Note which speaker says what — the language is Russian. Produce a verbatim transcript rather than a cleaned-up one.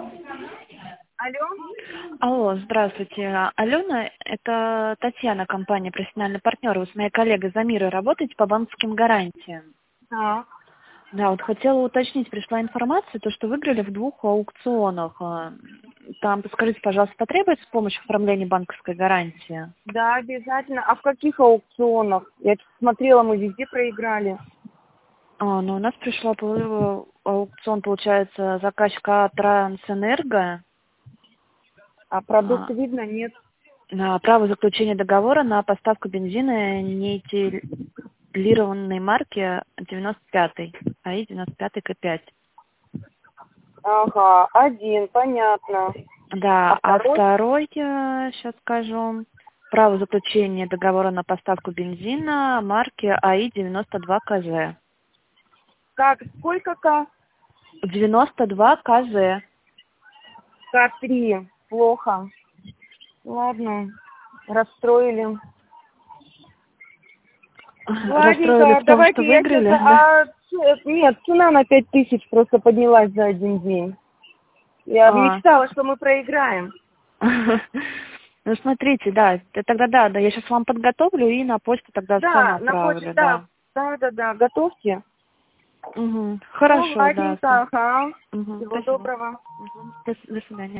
Speaker 1: Алло?
Speaker 2: Алло, здравствуйте. Алена, это Татьяна, компания «Профессиональный партнер». Вы с моей коллегой Замирой работаете по банковским гарантиям.
Speaker 1: Так.
Speaker 2: Да, вот хотела уточнить, пришла информация, то, что выиграли в двух аукционах. А, Там, подскажите, пожалуйста, потребуется помощь в оформлении банковской гарантии?
Speaker 1: Да, обязательно. А в каких аукционах? Я смотрела, мы везде проиграли.
Speaker 2: А, ну, у нас пришла по- аукцион, получается, заказчика Трансэнерго
Speaker 1: А
Speaker 2: а,
Speaker 1: продукты видно? Нет.
Speaker 2: на право заключения договора на поставку бензина неэтилированной марки девяносто пятый, АИ девяносто пятый К пять.
Speaker 1: Ага, один, понятно. А
Speaker 2: Да, а
Speaker 1: второй?
Speaker 2: второй, сейчас скажу, право заключения договора на поставку бензина марки АИ девяносто два КЗ.
Speaker 1: Как? Сколько К?
Speaker 2: девяносто два КЗ.
Speaker 1: К три. Плохо. Ладно. Расстроили.
Speaker 2: Расстроили
Speaker 1: Ладненько,
Speaker 2: в том, что
Speaker 1: давайте я сейчас...
Speaker 2: выиграли, да?
Speaker 1: А, ц- нет, цена на пять тысяч просто поднялась за один день. Я
Speaker 2: А.
Speaker 1: мечтала, что мы проиграем.
Speaker 2: Ну, смотрите, да, т- тогда да, да, я сейчас вам подготовлю и на почту тогда сумму
Speaker 1: Да, на почте,
Speaker 2: отправлю,
Speaker 1: да.
Speaker 2: да.
Speaker 1: Да, да, да, готовьте.
Speaker 2: Угу.
Speaker 1: Ну,
Speaker 2: Хорошо, да.
Speaker 1: ладненько, ага.
Speaker 2: Угу.
Speaker 1: Всего
Speaker 2: Спасибо.
Speaker 1: доброго.
Speaker 2: Мгм. До, с- до свидания.